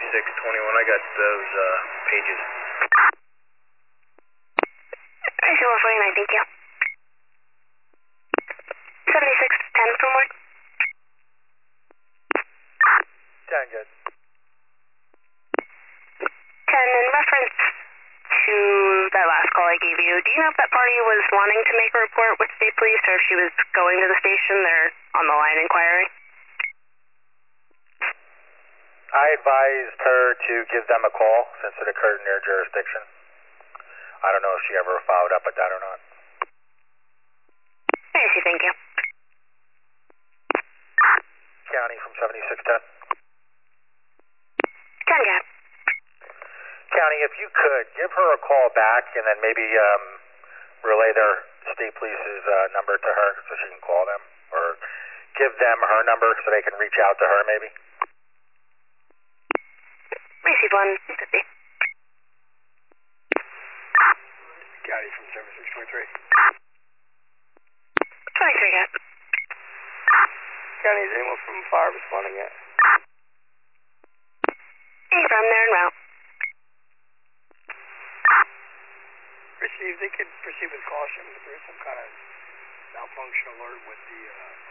I got those pages. I see 149, thank you. 7610 from work. 10, good. 10, in reference to that last call I gave you, do you know if that party was wanting to make a report with state police or if she was going to the station? They're on the line inquiring. I advised her to give them a call since it occurred in their jurisdiction. I don't know if she ever followed up with that or not. I see, thank you. County from 7610. 10, yeah. County, if you could, give her a call back and then maybe relay their state police's number to her so she can call them. Or give them her number so they can reach out to her maybe. Receive 150. County from 7623. 23, yeah. County, is anyone from fire responding yet? Hey, from there en route. Receive, they could proceed with caution, but there's some kind of malfunction alert with the